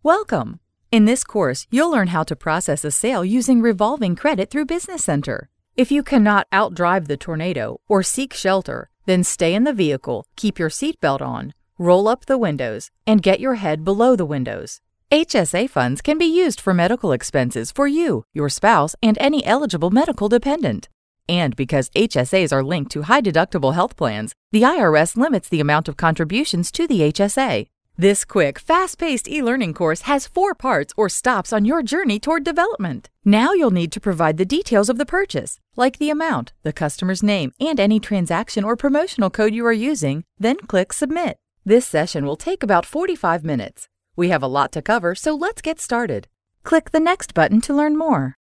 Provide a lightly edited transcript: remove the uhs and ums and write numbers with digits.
Welcome! In this course, you'll learn how to process a sale using revolving credit through Business Center. If you cannot outdrive the tornado or seek shelter, then stay in the vehicle, keep your seatbelt on, roll up the windows, and get your head below the windows. HSA funds can be used for medical expenses for you, your spouse, and any eligible medical dependent. And because HSAs are linked to high-deductible health plans, the IRS limits the amount of contributions to the HSA. This quick, fast-paced e-learning course has 4 parts or stops on your journey toward development. Now you'll need to provide the details of the purchase, like the amount, the customer's name, and any transaction or promotional code you are using, then click Submit. This session will take about 45 minutes. We have a lot to cover, so let's get started. Click the Next button to learn more.